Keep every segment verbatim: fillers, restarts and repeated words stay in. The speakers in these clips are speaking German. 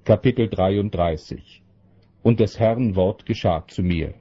Kapitel dreiunddreißig. Und des Herrn Wort geschah zu mir.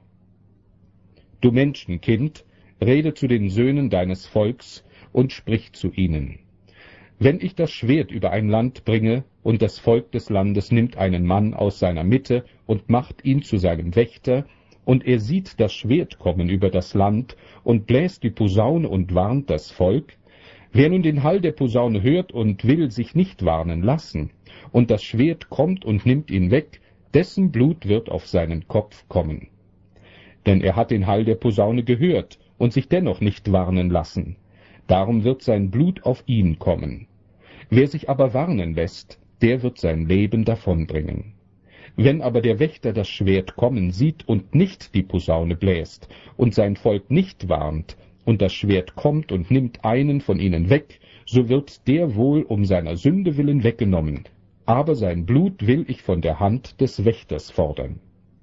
Du Menschenkind, rede zu den Söhnen deines Volks und sprich zu ihnen. Wenn ich das Schwert über ein Land bringe, und das Volk des Landes nimmt einen Mann aus seiner Mitte und macht ihn zu seinem Wächter, und er sieht das Schwert kommen über das Land und bläst die Posaune und warnt das Volk, wer nun den Hall der Posaune hört und will sich nicht warnen lassen, und das Schwert kommt und nimmt ihn weg, dessen Blut wird auf seinen Kopf kommen. Denn er hat den Hall der Posaune gehört und sich dennoch nicht warnen lassen. Darum wird sein Blut auf ihn kommen. Wer sich aber warnen lässt, der wird sein Leben davonbringen. Wenn aber der Wächter das Schwert kommen sieht und nicht die Posaune bläst und sein Volk nicht warnt, und das Schwert kommt und nimmt einen von ihnen weg, so wird der wohl um seiner Sünde willen weggenommen, aber sein Blut will ich von der Hand des Wächters fordern.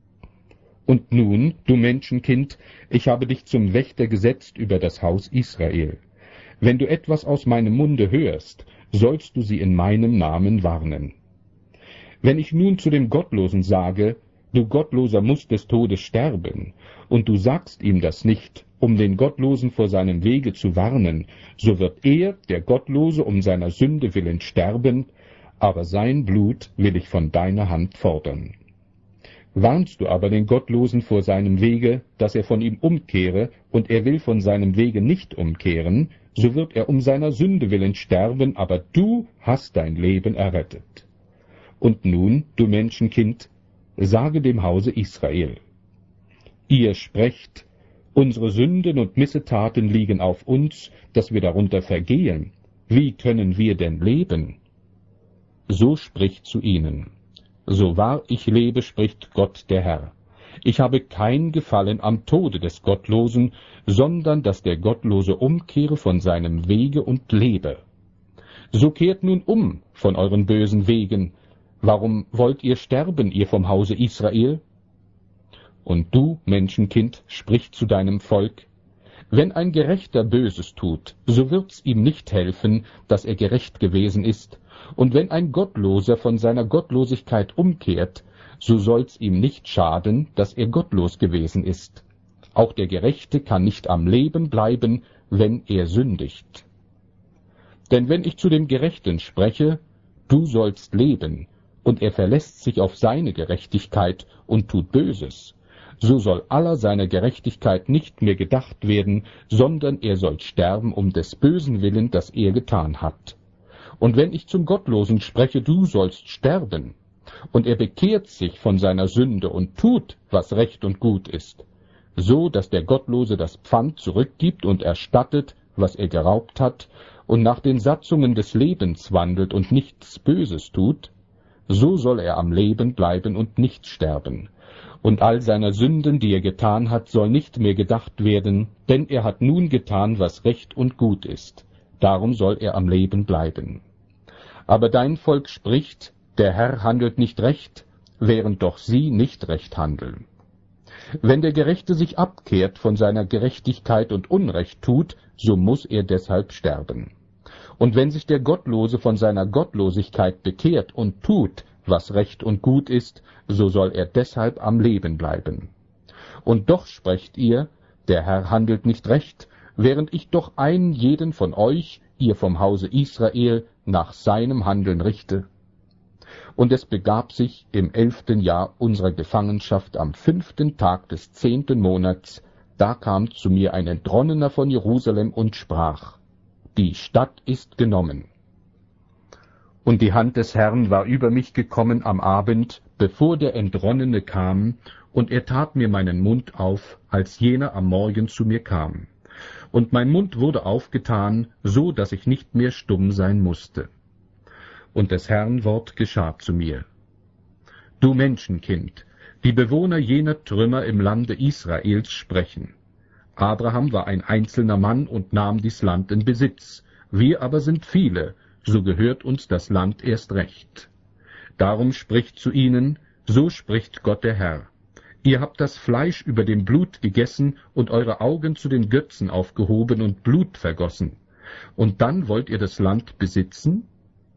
Und nun, du Menschenkind, ich habe dich zum Wächter gesetzt über das Haus Israel. Wenn du etwas aus meinem Munde hörst, sollst du sie in meinem Namen warnen. Wenn ich nun zu dem Gottlosen sage, du Gottloser musst des Todes sterben, und du sagst ihm das nicht, um den Gottlosen vor seinem Wege zu warnen, so wird er, der Gottlose, um seiner Sünde willen sterben, aber sein Blut will ich von deiner Hand fordern. Warnst du aber den Gottlosen vor seinem Wege, dass er von ihm umkehre, und er will von seinem Wege nicht umkehren, so wird er um seiner Sünde willen sterben, aber du hast dein Leben errettet. Und nun, du Menschenkind, sage dem Hause Israel: Ihr sprecht, unsere Sünden und Missetaten liegen auf uns, dass wir darunter vergehen. Wie können wir denn leben? So spricht zu ihnen: So wahr ich lebe, spricht Gott der Herr. Ich habe kein Gefallen am Tode des Gottlosen, sondern dass der Gottlose umkehre von seinem Wege und lebe. So kehrt nun um von euren bösen Wegen. Warum wollt ihr sterben, ihr vom Hause Israel? Und du, Menschenkind, sprich zu deinem Volk: Wenn ein Gerechter Böses tut, so wird's ihm nicht helfen, dass er gerecht gewesen ist. Und wenn ein Gottloser von seiner Gottlosigkeit umkehrt, so soll's ihm nicht schaden, dass er gottlos gewesen ist. Auch der Gerechte kann nicht am Leben bleiben, wenn er sündigt. Denn wenn ich zu dem Gerechten spreche, du sollst leben, und er verlässt sich auf seine Gerechtigkeit und tut Böses, so soll aller seiner Gerechtigkeit nicht mehr gedacht werden, sondern er soll sterben um des Bösen willen, das er getan hat. Und wenn ich zum Gottlosen spreche, du sollst sterben, und er bekehrt sich von seiner Sünde und tut, was recht und gut ist, so dass der Gottlose das Pfand zurückgibt und erstattet, was er geraubt hat, und nach den Satzungen des Lebens wandelt und nichts Böses tut, so soll er am Leben bleiben und nicht sterben. Und all seiner Sünden, die er getan hat, soll nicht mehr gedacht werden, denn er hat nun getan, was recht und gut ist. Darum soll er am Leben bleiben. Aber dein Volk spricht, der Herr handelt nicht recht, während doch sie nicht recht handeln. Wenn der Gerechte sich abkehrt von seiner Gerechtigkeit und Unrecht tut, so muss er deshalb sterben. Und wenn sich der Gottlose von seiner Gottlosigkeit bekehrt und tut, was recht und gut ist, so soll er deshalb am Leben bleiben. Und doch sprecht ihr, der Herr handelt nicht recht, während ich doch einen jeden von euch, ihr vom Hause Israel, nach seinem Handeln richte. Und es begab sich im elften Jahr unserer Gefangenschaft am fünften Tag des zehnten Monats, da kam zu mir ein Entronnener von Jerusalem und sprach: Die Stadt ist genommen. Und die Hand des Herrn war über mich gekommen am Abend, bevor der Entronnene kam, und er tat mir meinen Mund auf, als jener am Morgen zu mir kam. Und mein Mund wurde aufgetan, so dass ich nicht mehr stumm sein musste. Und des Herrn Wort geschah zu mir: Du Menschenkind, die Bewohner jener Trümmer im Lande Israels sprechen: Abraham war ein einzelner Mann und nahm dies Land in Besitz. Wir aber sind viele, so gehört uns das Land erst recht. Darum spricht zu ihnen: So spricht Gott der Herr: Ihr habt das Fleisch über dem Blut gegessen und eure Augen zu den Götzen aufgehoben und Blut vergossen. Und dann wollt ihr das Land besitzen?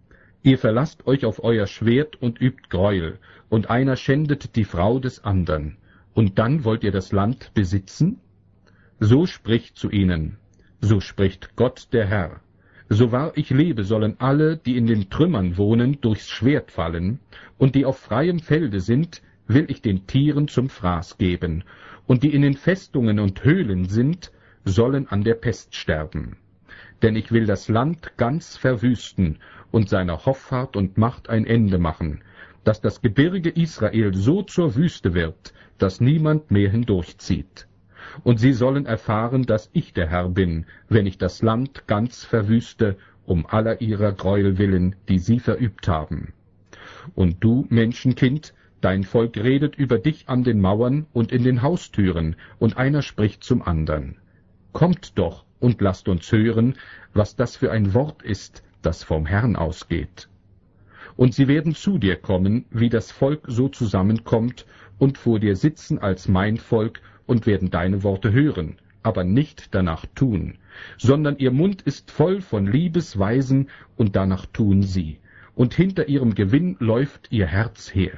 Ihr verlasst euch auf euer Schwert und übt Gräuel, und einer schändet die Frau des andern, und dann wollt ihr das Land besitzen? So spricht zu ihnen, so spricht Gott der Herr. So wahr ich lebe, sollen alle, die in den Trümmern wohnen, durchs Schwert fallen, und die auf freiem Felde sind, will ich den Tieren zum Fraß geben, und die in den Festungen und Höhlen sind, sollen an der Pest sterben. Denn ich will das Land ganz verwüsten und seiner Hoffart und Macht ein Ende machen, dass das Gebirge Israel so zur Wüste wird, dass niemand mehr hindurchzieht. Und sie sollen erfahren, dass ich der Herr bin, wenn ich das Land ganz verwüste, um aller ihrer Gräuel willen, die sie verübt haben. Und du, Menschenkind, dein Volk redet über dich an den Mauern und in den Haustüren, und einer spricht zum andern. Kommt doch und lasst uns hören, was das für ein Wort ist, das vom Herrn ausgeht. Und sie werden zu dir kommen, wie das Volk so zusammenkommt, und vor dir sitzen als mein Volk, und werden deine Worte hören, aber nicht danach tun, sondern ihr Mund ist voll von Liebesweisen, und danach tun sie, und hinter ihrem Gewinn läuft ihr Herz her.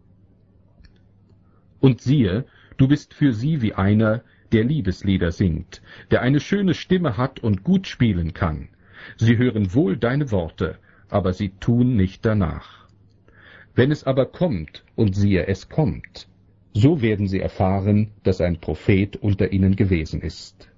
Und siehe, du bist für sie wie einer, der Liebeslieder singt, der eine schöne Stimme hat und gut spielen kann. Sie hören wohl deine Worte, aber sie tun nicht danach. Wenn es aber kommt, und siehe, es kommt, so werden sie erfahren, dass ein Prophet unter ihnen gewesen ist.